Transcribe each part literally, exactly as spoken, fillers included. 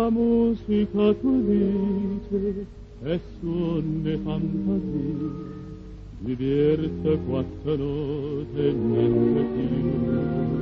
musica tu dice e suone fantasia, diverte quattro note e niente più.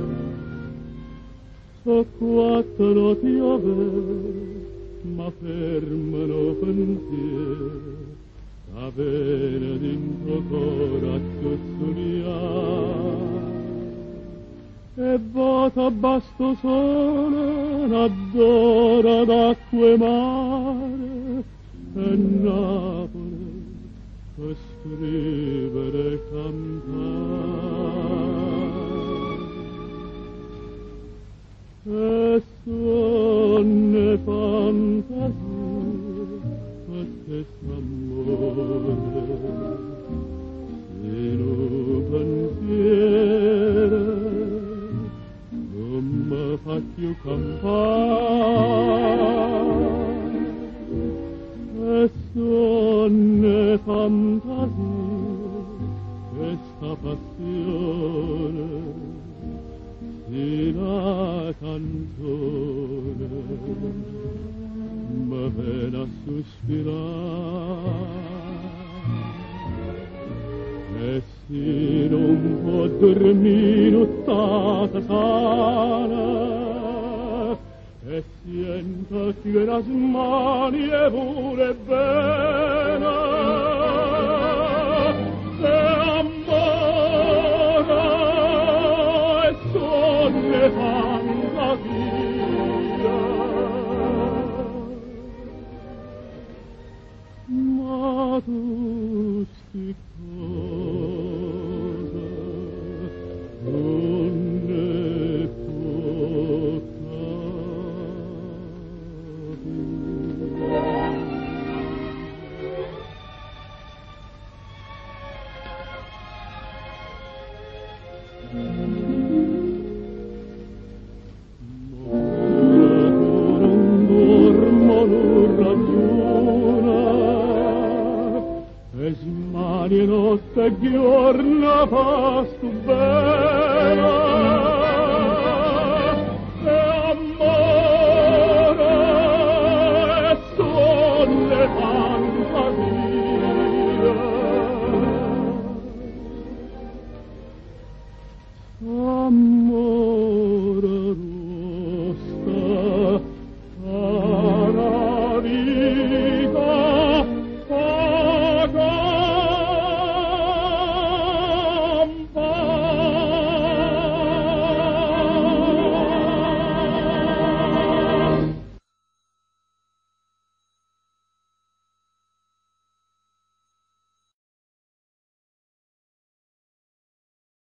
So quattro noti ove, ma fermano pensiero, a bene dentro coraggio suria. E vota basto sole, n'addora d'acqua e mare, e Napoli per scrivere e cantare. E sonne fantasie, a stesso amore, in un pensiero, non mi fa più campare. E sonne fantasie, questa passione, di la canzone, mi viene a sospirare. E si non può dormire nottata sana, e senta che la smanie vuole bene, e amore e sonne fantasia. Ma tu sti cosa non ne può non dormo, non ragiona, e smani notte e giorno fa stu bene.